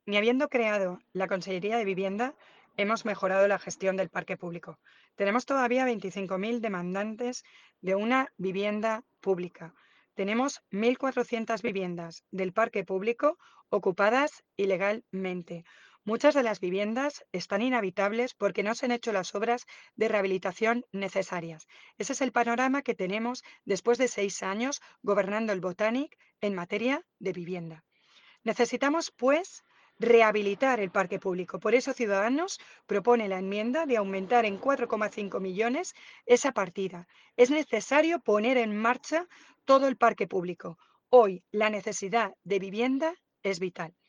Ni habiendo creado la Consellería de Vivienda, hemos mejorado la gestión del parque público. Tenemos todavía 25.000 demandantes de una vivienda pública. Tenemos 1.400 viviendas del parque público ocupadas ilegalmente. Muchas de las viviendas están inhabitables porque no se han hecho las obras de rehabilitación necesarias. Ese es el panorama que tenemos después de 6 años gobernando el Botanic en materia de vivienda. Necesitamos, pues, rehabilitar el parque público. Por eso Ciudadanos propone la enmienda de aumentar en 4,5 millones esa partida. Es necesario poner en marcha todo el parque público. Hoy la necesidad de vivienda es vital.